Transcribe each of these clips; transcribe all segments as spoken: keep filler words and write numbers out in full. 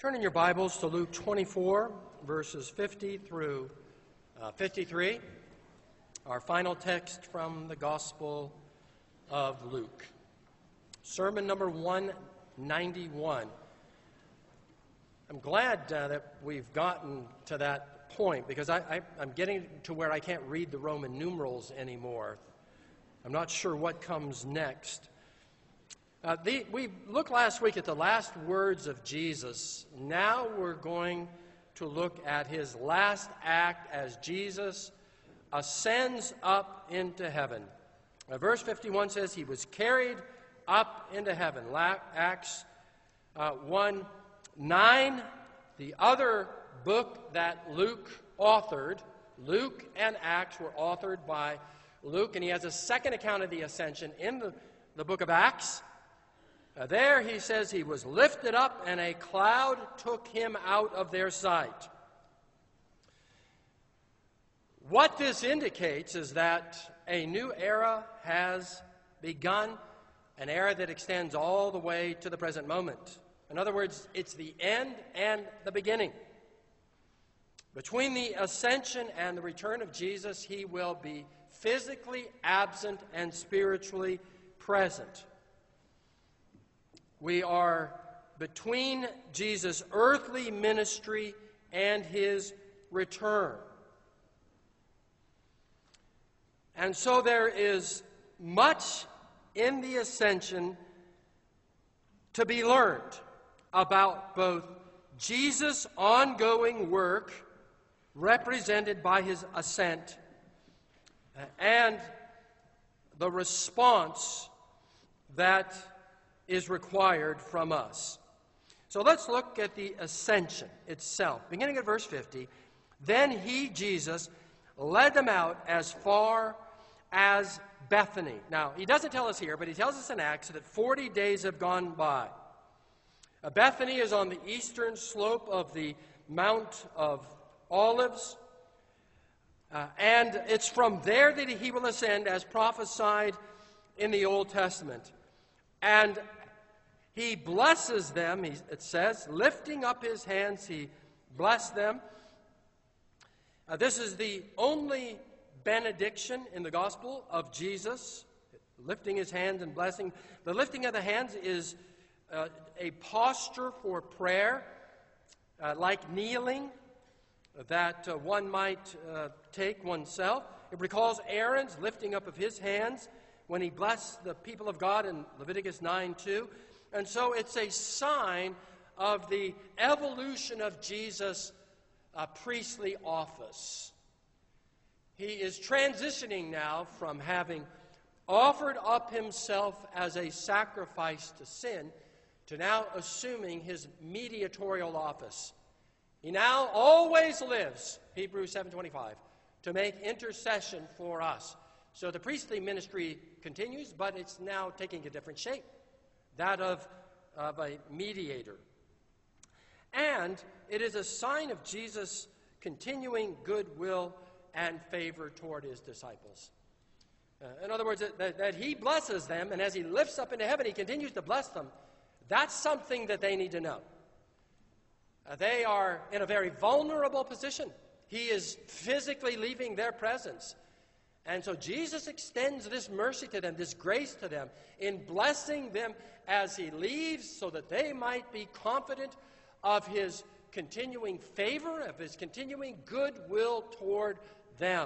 Turn in your Bibles to Luke twenty-four, verses fifty through uh, fifty-three, our final text from the Gospel of Luke. Sermon number one ninety-one. I'm glad uh, that we've gotten to that point because I, I, I'm getting to where I can't read the Roman numerals anymore. I'm not sure what comes next. Uh, the, we looked last week at the last words of Jesus. Now we're going to look at his last act as Jesus ascends up into heaven. Uh, verse fifty-one says he was carried up into heaven. La- Acts uh, one nine, the other book that Luke authored. Luke and Acts were authored by Luke, and he has a second account of the ascension in the, the book of Acts. Uh, there he says he was lifted up and a cloud took him out of their sight. What this indicates is that a new era has begun, an era that extends all the way to the present moment. In other words, it's the end and the beginning. Between the ascension and the return of Jesus, he will be physically absent and spiritually present. We are between Jesus' earthly ministry and his return. And so there is much in the ascension to be learned about both Jesus' ongoing work, represented by his ascent, and the response that is required from us. So let's look at the ascension itself. Beginning at verse fifty, then he, Jesus, led them out as far as Bethany. Now, he doesn't tell us here, but he tells us in Acts that forty days have gone by. Uh, Bethany is on the eastern slope of the Mount of Olives, uh, and it's from there that he will ascend as prophesied in the Old Testament. And he blesses them, he, it says, lifting up his hands, he blessed them. Uh, this is the only benediction in the gospel of Jesus, lifting his hands and blessing. The lifting of the hands is uh, a posture for prayer, uh, like kneeling, that uh, one might uh, take oneself. It recalls Aaron's lifting up of his hands when he blessed the people of God in Leviticus nine two. And so it's a sign of the evolution of Jesus' uh, priestly office. He is transitioning now from having offered up himself as a sacrifice to sin to now assuming his mediatorial office. He now always lives, Hebrews seven twenty-five, to make intercession for us. So the priestly ministry continues, but it's now taking a different shape, that of, of a mediator. And it is a sign of Jesus' continuing goodwill and favor toward his disciples. Uh, in other words, that, that he blesses them, and as he lifts up into heaven, he continues to bless them. That's something that they need to know. Uh, they are in a very vulnerable position. He is physically leaving their presence. And so Jesus extends this mercy to them, this grace to them, in blessing them as he leaves so that they might be confident of his continuing favor, of his continuing goodwill toward them.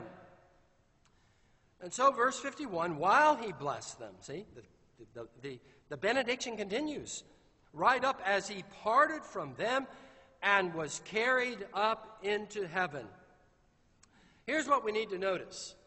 And so verse fifty-one, while he blessed them, see, the, the, the, the benediction continues, right up as he parted from them and was carried up into heaven. Here's what we need to notice.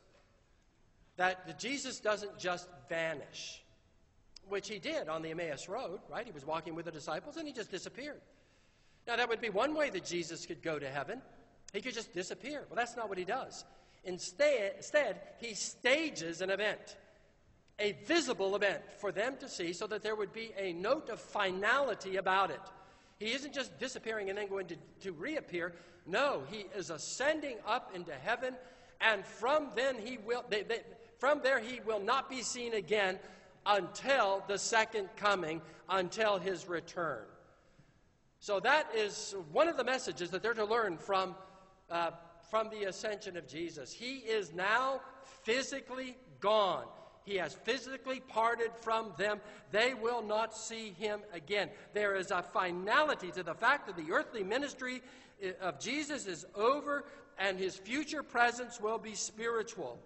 That Jesus doesn't just vanish, which he did on the Emmaus Road, right? He was walking with the disciples and he just disappeared. Now, that would be one way that Jesus could go to heaven. He could just disappear. Well, that's not what he does. Instead, instead, he stages an event, a visible event for them to see so that there would be a note of finality about it. He isn't just disappearing and then going to, to reappear. No, he is ascending up into heaven, and from then he will... They, they, From there, he will not be seen again until the second coming, until his return. So that is one of the messages that they're to learn from, uh, from the ascension of Jesus. He is now physically gone. He has physically parted from them. They will not see him again. There is a finality to the fact that the earthly ministry of Jesus is over, and his future presence will be spiritual.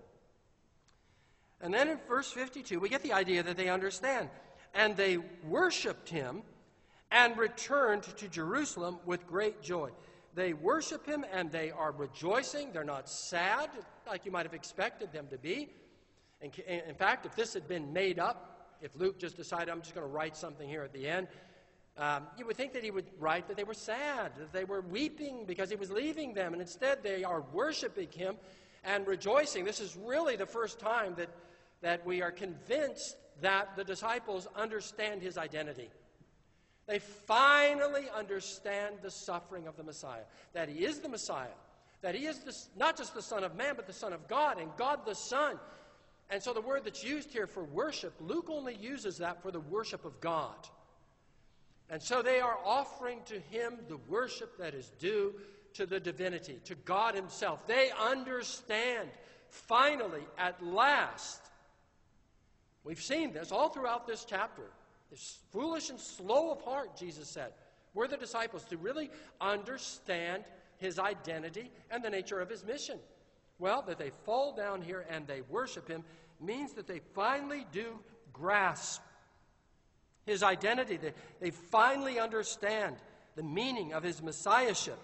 And then in verse fifty-two, we get the idea that they understand. And they worshipped him and returned to Jerusalem with great joy. They worship him and they are rejoicing. They're not sad like you might have expected them to be. In fact, if this had been made up, if Luke just decided, I'm just going to write something here at the end, um, you would think that he would write that they were sad, that they were weeping because he was leaving them. And instead, they are worshiping him and rejoicing. This is really the first time that, that we are convinced that the disciples understand his identity. They finally understand the suffering of the Messiah, that he is the Messiah, that he is the, not just the Son of Man, but the Son of God, and God the Son. And so the word that's used here for worship, Luke only uses that for the worship of God. And so they are offering to him the worship that is due to the divinity, to God himself. They understand, finally, at last. We've seen this all throughout this chapter. It's foolish and slow of heart, Jesus said, were the disciples to really understand his identity and the nature of his mission. Well, that they fall down here and they worship him means that they finally do grasp his identity. They, they finally understand the meaning of his messiahship.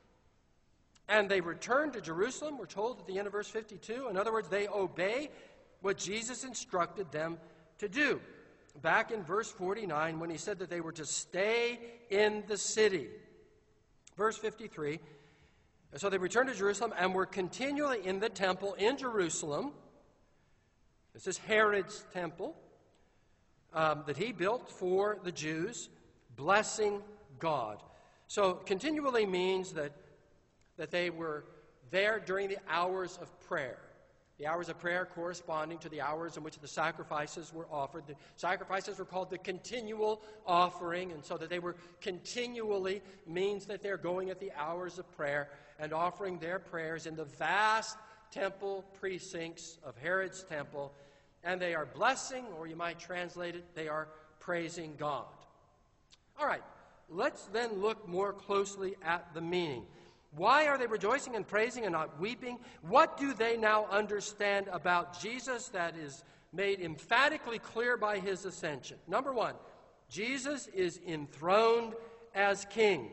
And they return to Jerusalem, we're told at the end of verse fifty-two. In other words, they obey what Jesus instructed them to do. Back in verse forty-nine, when he said that they were to stay in the city. Verse fifty-three, so they returned to Jerusalem and were continually in the temple in Jerusalem. This is Herod's temple um, that he built for the Jews, blessing God. So continually means that, that they were there during the hours of prayer. The hours of prayer corresponding to the hours in which the sacrifices were offered. The sacrifices were called the continual offering, and so that they were continually means that they're going at the hours of prayer and offering their prayers in the vast temple precincts of Herod's temple, and they are blessing, or you might translate it, they are praising God. All right, let's then look more closely at the meaning. Why are they rejoicing and praising and not weeping? What do they now understand about Jesus that is made emphatically clear by his ascension? Number one, Jesus is enthroned as king.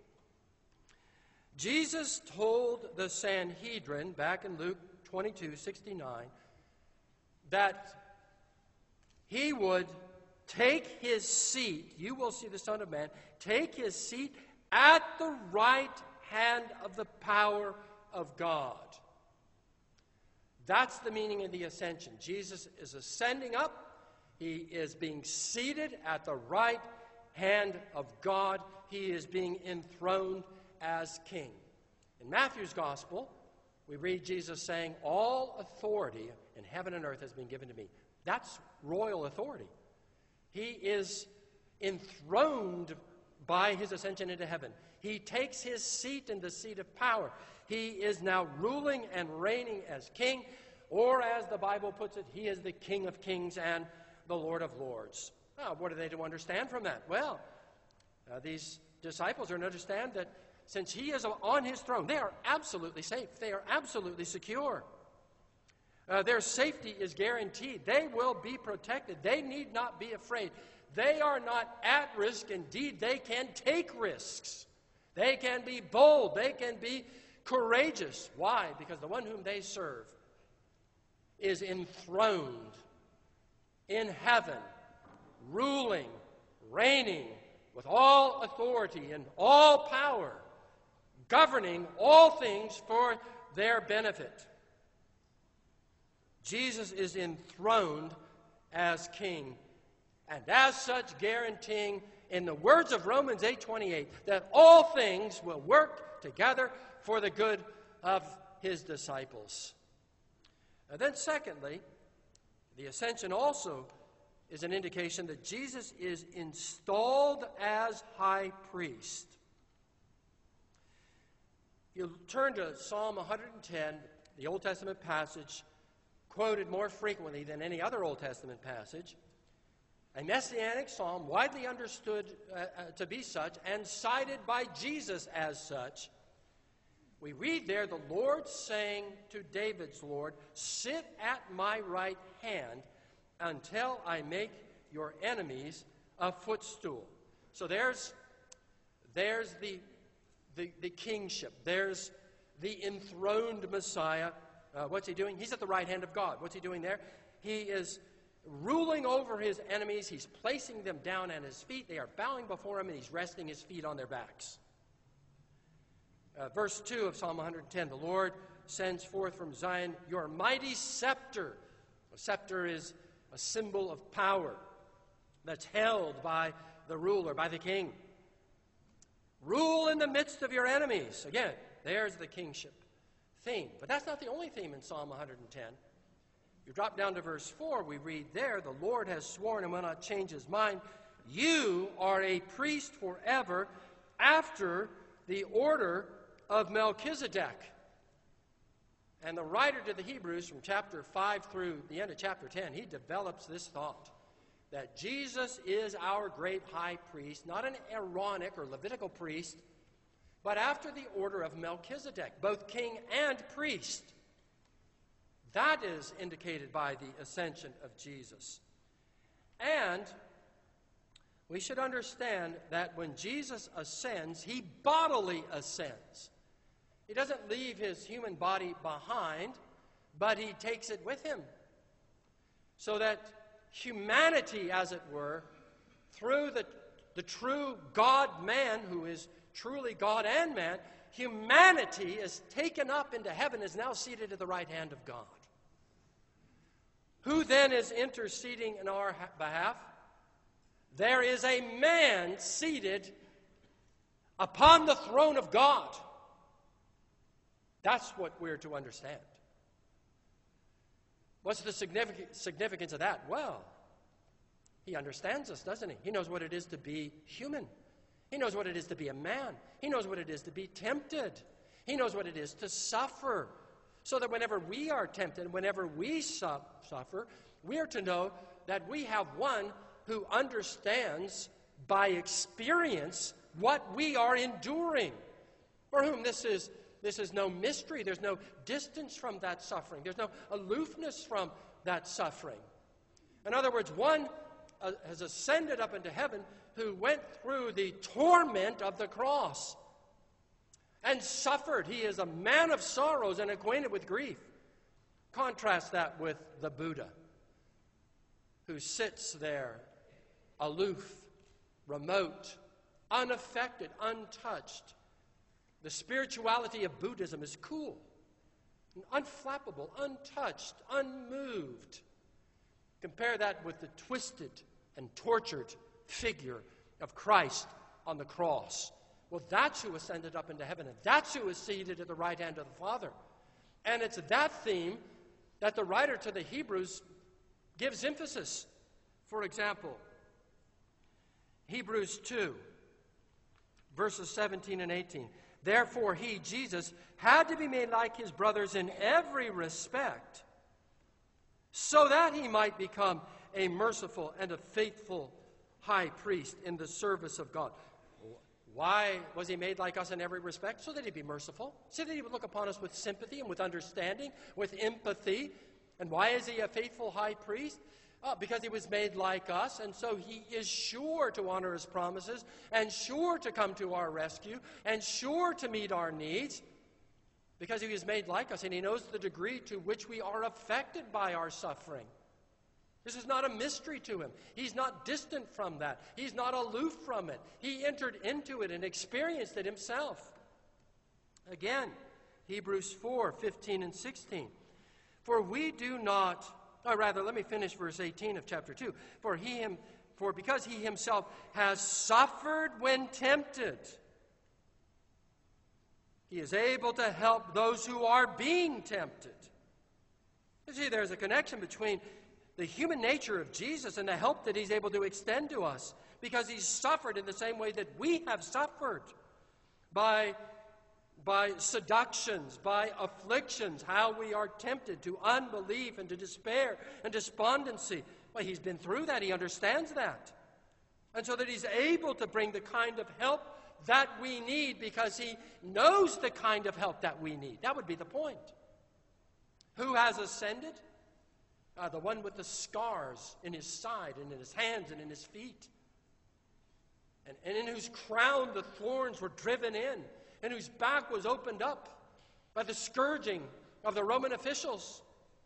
Jesus told the Sanhedrin, back in Luke twenty-two sixty-nine, that he would take his seat, you will see the Son of Man, take his seat at the right hand of the power of God. That's the meaning of the ascension. Jesus is ascending up. He is being seated at the right hand of God. He is being enthroned as king. In Matthew's gospel, we read Jesus saying, all authority in heaven and earth has been given to me. That's royal authority. He is enthroned by his ascension into heaven. He takes his seat in the seat of power. He is now ruling and reigning as king, or as the Bible puts it, he is the King of kings and the Lord of lords. Now, what are they to understand from that? Well, uh, these disciples are to understand that since he is on his throne, they are absolutely safe. They are absolutely secure. Uh, their safety is guaranteed. They will be protected. They need not be afraid. They are not at risk. Indeed, they can take risks. They can be bold. They can be courageous. Why? Because the one whom they serve is enthroned in heaven, ruling, reigning with all authority and all power, governing all things for their benefit. Jesus is enthroned as king, and as such guaranteeing, in the words of Romans eight twenty-eight, that all things will work together for the good of his disciples. And then secondly, the ascension also is an indication that Jesus is installed as high priest. You turn to Psalm one hundred ten, the Old Testament passage, quoted more frequently than any other Old Testament passage, a messianic psalm widely understood uh, uh, to be such and cited by Jesus as such. We read there the Lord saying to David's Lord, "Sit at my right hand until I make your enemies a footstool." So there's, there's the, the, the kingship. There's the enthroned Messiah. Uh, what's he doing? He's at the right hand of God. What's he doing there? He is ruling over his enemies. He's placing them down at his feet. They are bowing before him, and he's resting his feet on their backs. Uh, verse two of Psalm one hundred ten, the Lord sends forth from Zion your mighty scepter. A scepter is a symbol of power that's held by the ruler, by the king. Rule in the midst of your enemies. Again, there's the kingship theme. But that's not the only theme in Psalm one hundred ten. You drop down to verse four, we read there, the Lord has sworn and will not change his mind. You are a priest forever after the order of Melchizedek. And the writer to the Hebrews from chapter five through the end of chapter ten, he develops this thought, that Jesus is our great high priest, not an Aaronic or Levitical priest, but after the order of Melchizedek, both king and priest. That is indicated by the ascension of Jesus. And we should understand that when Jesus ascends, he bodily ascends. He doesn't leave his human body behind, but he takes it with him. So that humanity, as it were, through the, the true God-man, who is truly God and man, humanity is taken up into heaven, is now seated at the right hand of God. Who then is interceding in our behalf? There is a man seated upon the throne of God. That's what we're to understand. What's the significance of that? Well, he understands us, doesn't he? He knows what it is to be human. He knows what it is to be a man. He knows what it is to be tempted. He knows what it is to suffer. So that whenever we are tempted, whenever we su- suffer, we are to know that we have one who understands by experience what we are enduring, for whom this is This is no mystery. There's no distance from that suffering. There's no aloofness from that suffering. In other words, one uh, has ascended up into heaven who went through the torment of the cross and suffered. He is a man of sorrows and acquainted with grief. Contrast that with the Buddha, who sits there aloof, remote, unaffected, untouched. The spirituality of Buddhism is cool, unflappable, untouched, unmoved. Compare that with the twisted and tortured figure of Christ on the cross. Well, that's who ascended up into heaven, and that's who is seated at the right hand of the Father. And it's that theme that the writer to the Hebrews gives emphasis. For example, Hebrews two, verses seventeen and eighteen. Therefore, he, Jesus, had to be made like his brothers in every respect, so that he might become a merciful and a faithful high priest in the service of God. Why was he made like us in every respect? So that he'd be merciful, so that he would look upon us with sympathy and with understanding, with empathy. And why is he a faithful high priest? Uh, because he was made like us, and so he is sure to honor his promises, and sure to come to our rescue, and sure to meet our needs, because he was made like us, and he knows the degree to which we are affected by our suffering. This is not a mystery to him. He's not distant from that. He's not aloof from it. He entered into it and experienced it himself. Again, Hebrews four, fifteen and sixteen. For we do not... Or rather, let me finish verse eighteen of chapter two. For he him, for because he himself has suffered when tempted, he is able to help those who are being tempted. You see, there's a connection between the human nature of Jesus and the help that he's able to extend to us, because he's suffered in the same way that we have suffered by by seductions, by afflictions, how we are tempted to unbelief and to despair and despondency. Well, he's been through that. He understands that. And so that he's able to bring the kind of help that we need because he knows the kind of help that we need. That would be the point. Who has ascended? Uh, the one with the scars in his side and in his hands and in his feet. And, and in whose crown the thorns were driven in, and whose back was opened up by the scourging of the Roman officials.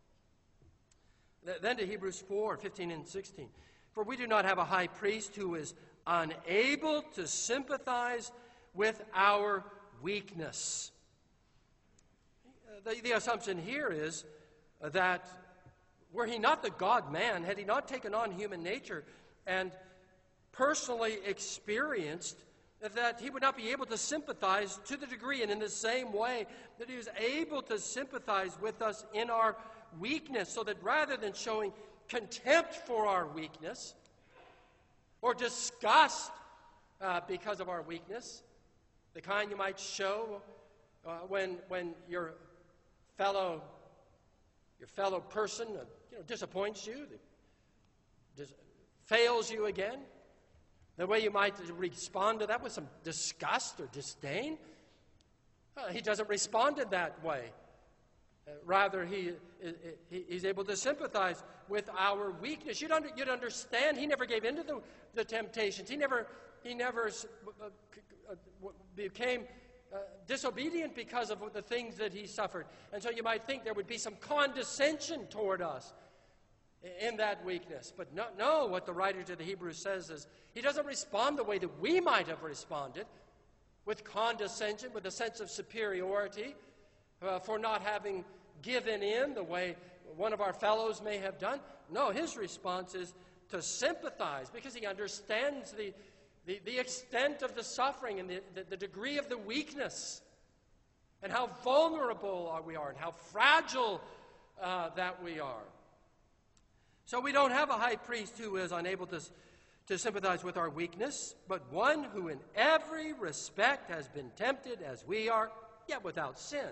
Then to Hebrews four, fifteen and sixteen. For we do not have a high priest who is unable to sympathize with our weakness. The, the assumption here is that were he not the God-man, had he not taken on human nature and personally experienced that he would not be able to sympathize to the degree and in the same way that he was able to sympathize with us in our weakness, so that rather than showing contempt for our weakness or disgust uh, because of our weakness, the kind you might show uh, when when your fellow your fellow person uh, you know disappoints you, dis- fails you again, the way you might respond to that with some disgust or disdain, uh, he doesn't respond in that way. Uh, rather, he, he he's able to sympathize with our weakness. You'd, under, you'd understand he never gave in to the, the temptations. He never, he never uh, uh, became uh, disobedient because of the things that he suffered. And so you might think there would be some condescension toward us in that weakness. But no, no, what the writer to the Hebrews says is he doesn't respond the way that we might have responded, with condescension, with a sense of superiority, uh, for not having given in the way one of our fellows may have done. No, his response is to sympathize, because he understands the, the, the extent of the suffering and the, the, the degree of the weakness, and how vulnerable we are, and how fragile uh, that we are. So we don't have a high priest who is unable to, to sympathize with our weakness, but one who in every respect has been tempted as we are, yet without sin.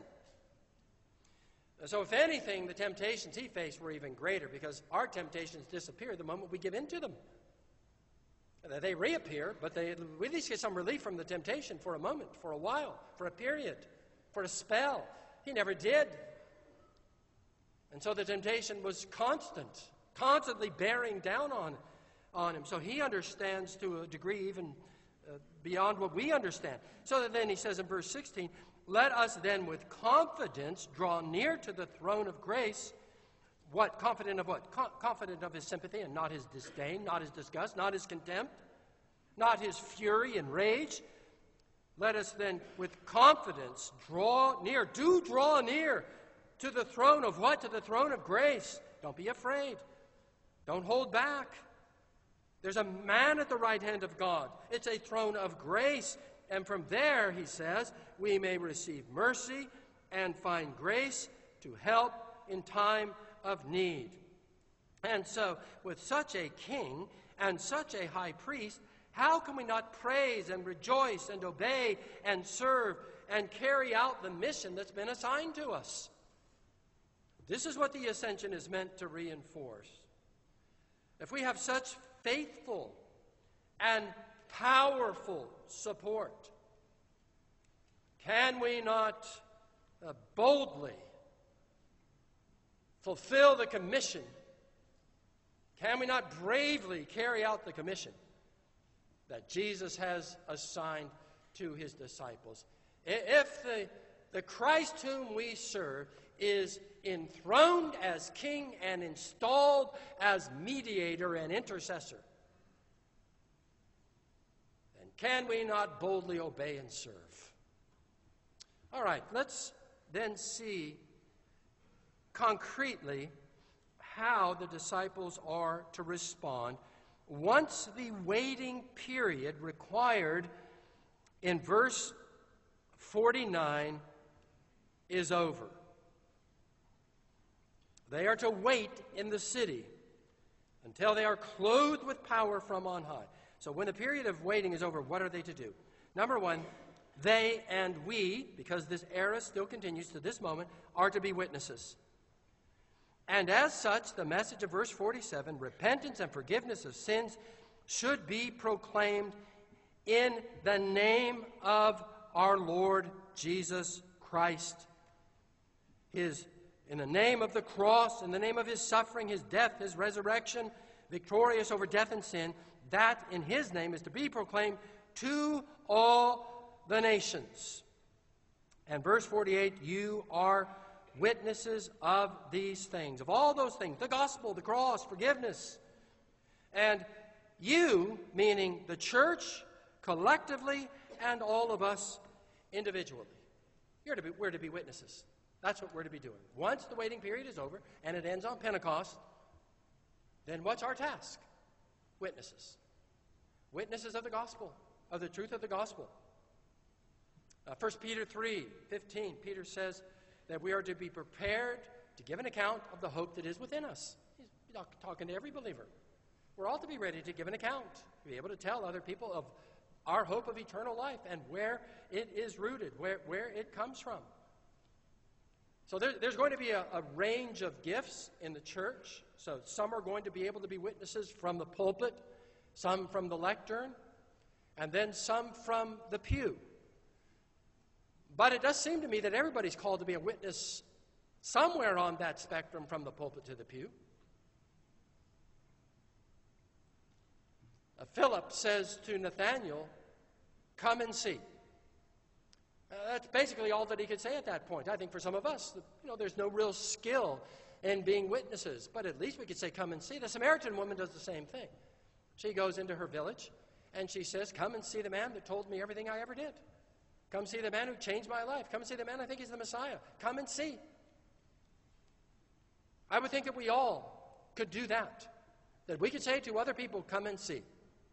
So if anything, the temptations he faced were even greater, because our temptations disappear the moment we give in to them. They reappear, but they, we at least get some relief from the temptation for a moment, for a while, for a period, for a spell. He never did. And so the temptation was constant, constantly bearing down on, on him. So he understands to a degree even uh, beyond what we understand. So that then he says in verse sixteen, let us then with confidence draw near to the throne of grace. What? Confident of what? Co- confident of his sympathy and not his disdain, not his disgust, not his contempt, not his fury and rage. Let us then with confidence draw near, do draw near to the throne of what? To the throne of grace. Don't be afraid. Don't hold back. There's a man at the right hand of God. It's a throne of grace. And from there, he says, we may receive mercy and find grace to help in time of need. And so, with such a king and such a high priest, how can we not praise and rejoice and obey and serve and carry out the mission that's been assigned to us? This is what the ascension is meant to reinforce. If we have such faithful and powerful support, can we not uh, boldly fulfill the commission? Can we not bravely carry out the commission that Jesus has assigned to his disciples? If the, the Christ whom we serve is enthroned as king and installed as mediator and intercessor, then can we not boldly obey and serve? All right, let's then see concretely how the disciples are to respond once the waiting period required in verse forty-nine is over. They are to wait in the city until they are clothed with power from on high. So when the period of waiting is over, what are they to do? Number one, they and we, because this era still continues to this moment, are to be witnesses. And as such, the message of verse forty-seven, repentance and forgiveness of sins, should be proclaimed in the name of our Lord Jesus Christ. His, in the name of the cross, in the name of his suffering, his death, his resurrection, victorious over death and sin, that in his name is to be proclaimed to all the nations. And verse forty-eight, you are witnesses of these things, of all those things, the gospel, the cross, forgiveness. And you, meaning the church, collectively, and all of us individually. You're to be, we're to be witnesses. That's what we're to be doing. Once the waiting period is over, and it ends on Pentecost, then what's our task? Witnesses. Witnesses of the gospel, of the truth of the gospel. Uh, First Peter three fifteen, Peter says that we are to be prepared to give an account of the hope that is within us. He's talking to every believer. We're all to be ready to give an account, to be able to tell other people of our hope of eternal life and where it is rooted, where, where it comes from. So there, there's going to be a, a range of gifts in the church. So some are going to be able to be witnesses from the pulpit, some from the lectern, and then some from the pew. But it does seem to me that everybody's called to be a witness somewhere on that spectrum from the pulpit to the pew. Uh, Philip says to Nathanael, come and see. Uh, that's basically all that he could say at that point. I think for some of us, you know, there's no real skill in being witnesses, but at least we could say, come and see. The Samaritan woman does the same thing. She goes into her village, and she says, come and see the man that told me everything I ever did. Come see the man who changed my life. Come see the man I think is the Messiah. Come and see. I would think that we all could do that. That we could say to other people, come and see.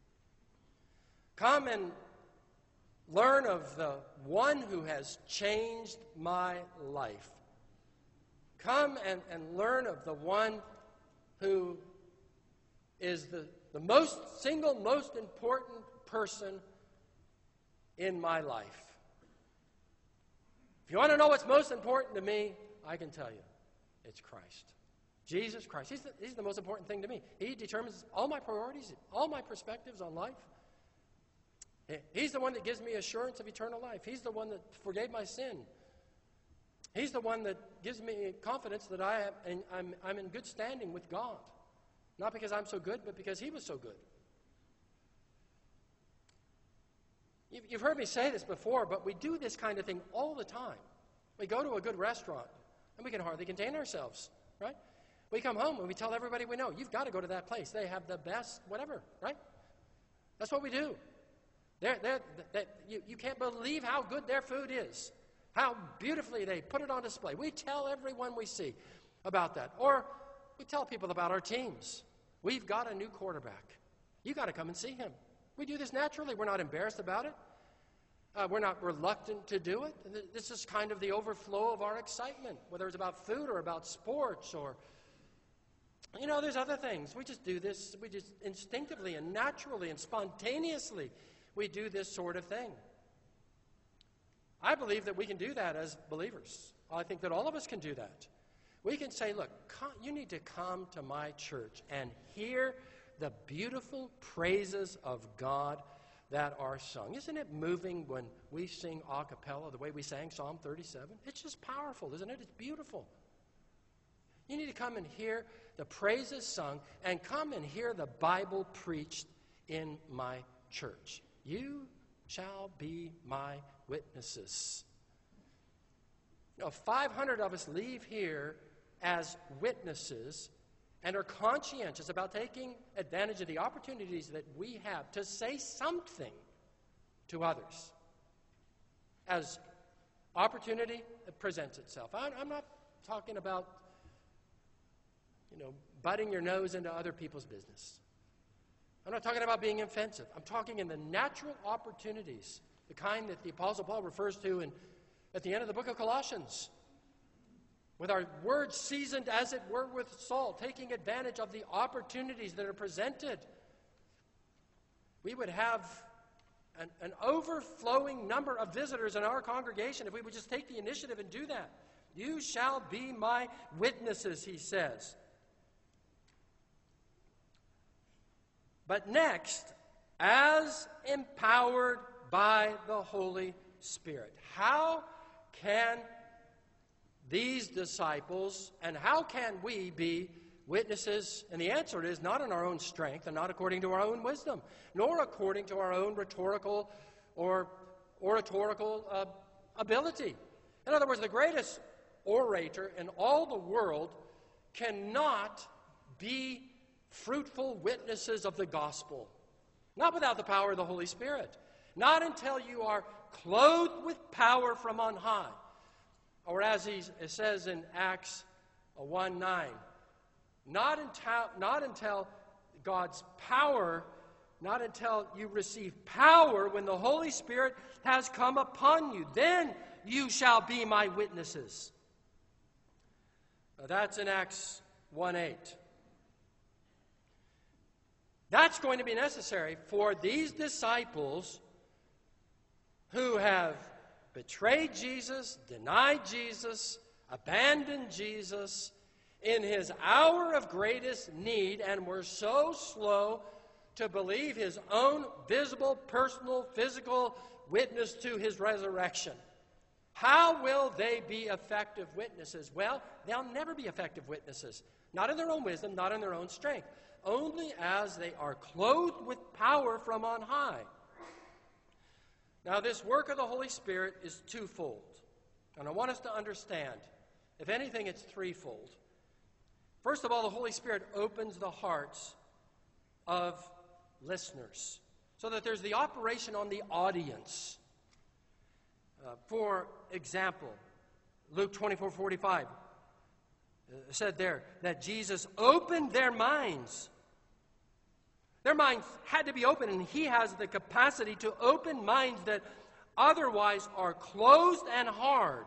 Come and learn of the one who has changed my life. Come and, and learn of the one who is the, the most single, most important person in my life. If you want to know what's most important to me, I can tell you, it's Christ. Jesus Christ. He's the, he's the most important thing to me. He determines all my priorities, all my perspectives on life. He's the one that gives me assurance of eternal life. He's the one that forgave my sin. He's the one that gives me confidence that I am, I'm, I'm in good standing with God. Not because I'm so good, but because he was so good. You've heard me say this before, but we do this kind of thing all the time. We go to a good restaurant, and we can hardly contain ourselves, right? We come home, and we tell everybody we know, you've got to go to that place. They have the best whatever, right? That's what we do. They're, they're, they're, you, you can't believe how good their food is, how beautifully they put it on display. We tell everyone we see about that. Or we tell people about our teams. We've got a new quarterback. You've got to come and see him. We do this naturally. We're not embarrassed about it. Uh, we're not reluctant to do it. This is kind of the overflow of our excitement, whether it's about food or about sports or, you know, there's other things. We just do this. We just instinctively and naturally and spontaneously, we do this sort of thing. I believe that we can do that as believers. I think that all of us can do that. We can say, look, come, you need to come to my church and hear the beautiful praises of God that are sung. Isn't it moving when we sing a cappella the way we sang Psalm thirty-seven? It's just powerful, isn't it? It's beautiful. You need to come and hear the praises sung and come and hear the Bible preached in my church. You shall be my witnesses. You know, five hundred of us leave here as witnesses and are conscientious about taking advantage of the opportunities that we have to say something to others as opportunity presents itself. I'm not talking about, you know, butting your nose into other people's business. I'm not talking about being offensive. I'm talking in the natural opportunities, the kind that the Apostle Paul refers to in, at the end of the book of Colossians. With our words seasoned, as it were, with salt, taking advantage of the opportunities that are presented. We would have an, an overflowing number of visitors in our congregation if we would just take the initiative and do that. You shall be my witnesses, he says. But next, as empowered by the Holy Spirit, how can these disciples and how can we be witnesses? And the answer is not in our own strength and not according to our own wisdom, nor according to our own rhetorical or oratorical uh, ability. In other words, the greatest orator in all the world cannot be fruitful witnesses of the gospel, not without the power of the Holy Spirit, not until you are clothed with power from on high, or as he it says in Acts one nine, not until, not until God's power, not until you receive power when the Holy Spirit has come upon you, then you shall be my witnesses. Now that's in Acts one eight. That's going to be necessary for these disciples who have betrayed Jesus, denied Jesus, abandoned Jesus in his hour of greatest need, and were so slow to believe his own visible, personal, physical witness to his resurrection. How will they be effective witnesses? Well, they'll never be effective witnesses. Not in their own wisdom, not in their own strength. Only as they are clothed with power from on high. Now, this work of the Holy Spirit is twofold. And I want us to understand, if anything, it's threefold. First of all, the Holy Spirit opens the hearts of listeners so that there's the operation on the audience. Uh, for example, Luke twenty-four forty-five uh, said there that Jesus opened their minds. Their minds had to be open, and he has the capacity to open minds that otherwise are closed and hard.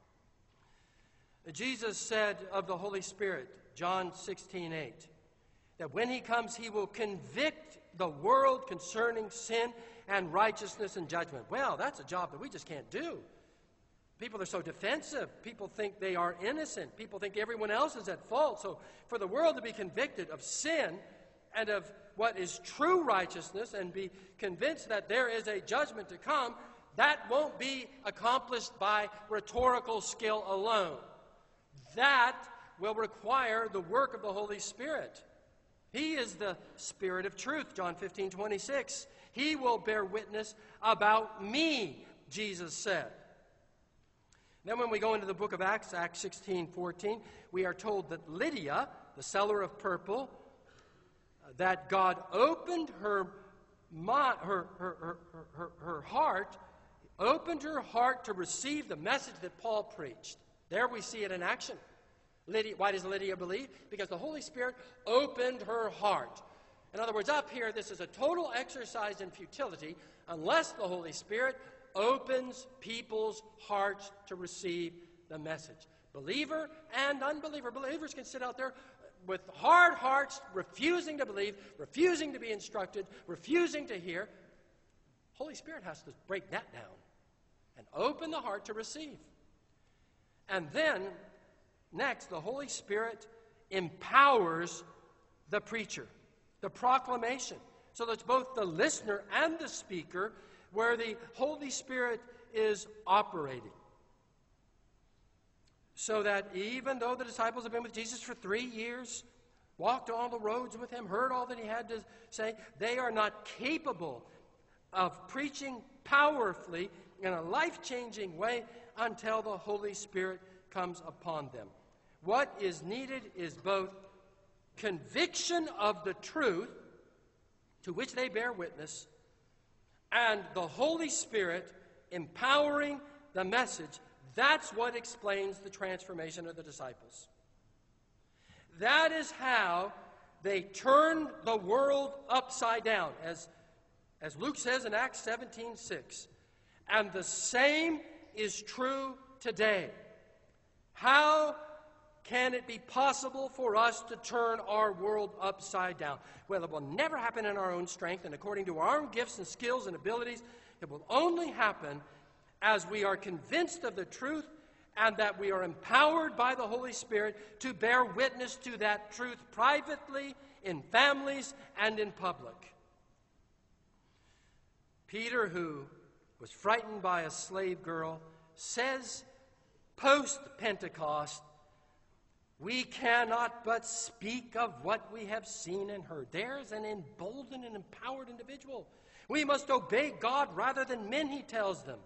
Jesus said of the Holy Spirit, John sixteen eight, that when he comes, he will convict the world concerning sin and righteousness and judgment. Well, that's a job that we just can't do. People are so defensive. People think they are innocent. People think everyone else is at fault. So for the world to be convicted of sin and of what is true righteousness and be convinced that there is a judgment to come, that won't be accomplished by rhetorical skill alone. That will require the work of the Holy Spirit. He is the Spirit of truth, John fifteen twenty-six. He will bear witness about me, Jesus said. Then when we go into the book of Acts, Acts sixteen fourteen, we are told that Lydia, the seller of purple, that God opened her, her, her, her, her, her heart, opened her heart to receive the message that Paul preached. There we see it in action. Lydia, why does Lydia believe? Because the Holy Spirit opened her heart. In other words, up here, this is a total exercise in futility unless the Holy Spirit opens people's hearts to receive the message. Believer and unbeliever. Believers can sit out there with hard hearts, refusing to believe, refusing to be instructed, refusing to hear. Holy Spirit has to break that down and open the heart to receive. And then, next, the Holy Spirit empowers the preacher, the proclamation. So that's both the listener and the speaker where the Holy Spirit is operating. So that even though the disciples have been with Jesus for three years, walked all the roads with him, heard all that he had to say, they are not capable of preaching powerfully in a life-changing way until the Holy Spirit comes upon them. What is needed is both conviction of the truth to which they bear witness and the Holy Spirit empowering the message. That's what explains the transformation of the disciples. That is how they turned the world upside down, as, as Luke says in Acts seventeen six. And the same is true today. How can it be possible for us to turn our world upside down? Well, it will never happen in our own strength and according to our own gifts and skills and abilities. It will only happen as we are convinced of the truth and that we are empowered by the Holy Spirit to bear witness to that truth privately, in families, and in public. Peter, who was frightened by a slave girl, says post-Pentecost, we cannot but speak of what we have seen and heard. There's an emboldened and empowered individual. We must obey God rather than men, he tells them.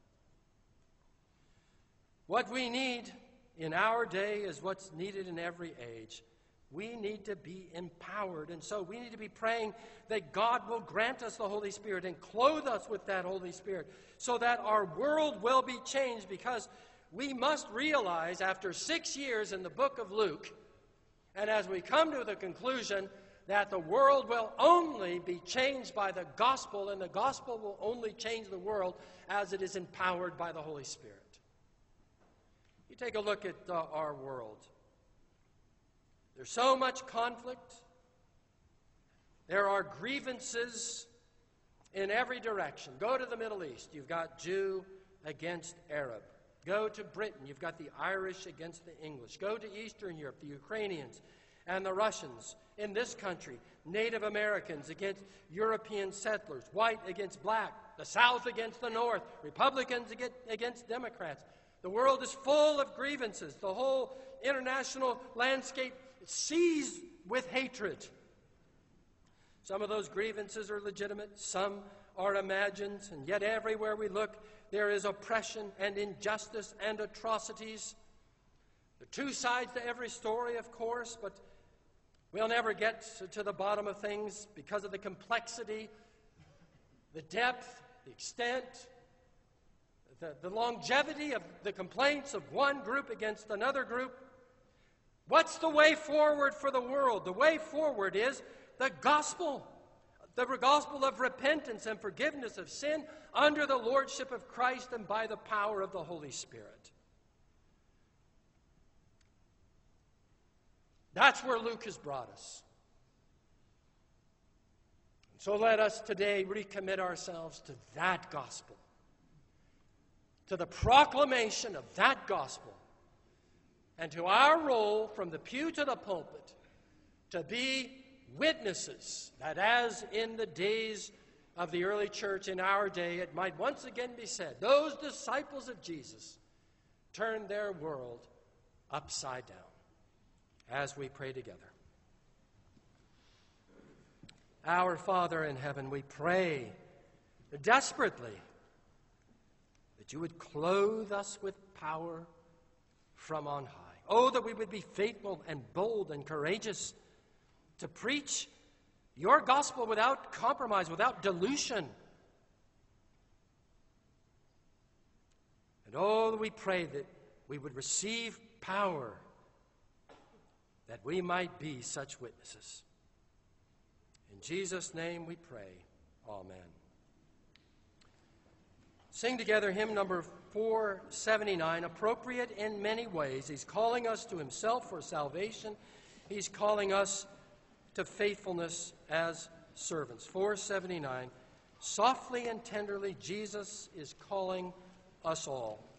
What we need in our day is what's needed in every age. We need to be empowered, and so we need to be praying that God will grant us the Holy Spirit and clothe us with that Holy Spirit so that our world will be changed, because we must realize after six years in the book of Luke, and as we come to the conclusion that the world will only be changed by the gospel, and the gospel will only change the world as it is empowered by the Holy Spirit. You take a look at uh, our world. There's so much conflict. There are grievances in every direction. Go to the Middle East. You've got Jew against Arab. Go to Britain. You've got the Irish against the English. Go to Eastern Europe, the Ukrainians and the Russians. In this country, Native Americans against European settlers. White against black. The South against the North. Republicans against Democrats. The world is full of grievances. The whole international landscape seized with hatred. Some of those grievances are legitimate, some are imagined, and yet everywhere we look, there is oppression and injustice and atrocities. There are two sides to every story, of course, but we'll never get to the bottom of things because of the complexity, the depth, the extent, the, the longevity of the complaints of one group against another group. What's the way forward for the world? The way forward is the gospel, the gospel of repentance and forgiveness of sin under the lordship of Christ and by the power of the Holy Spirit. That's where Luke has brought us. So let us today recommit ourselves to that gospel, to the proclamation of that gospel, and to our role from the pew to the pulpit to be witnesses, that as in the days of the early church in our day, it might once again be said, those disciples of Jesus turned their world upside down. As we pray together. Our Father in heaven, we pray desperately that you would clothe us with power from on high. Oh, that we would be faithful and bold and courageous to preach your gospel without compromise, without dilution. And oh, we pray that we would receive power that we might be such witnesses. In Jesus' name we pray. Amen. Sing together hymn number four seventy-nine, appropriate in many ways. He's calling us to himself for salvation. He's calling us to faithfulness as servants. four seventy-nine, softly and tenderly, Jesus is calling us all.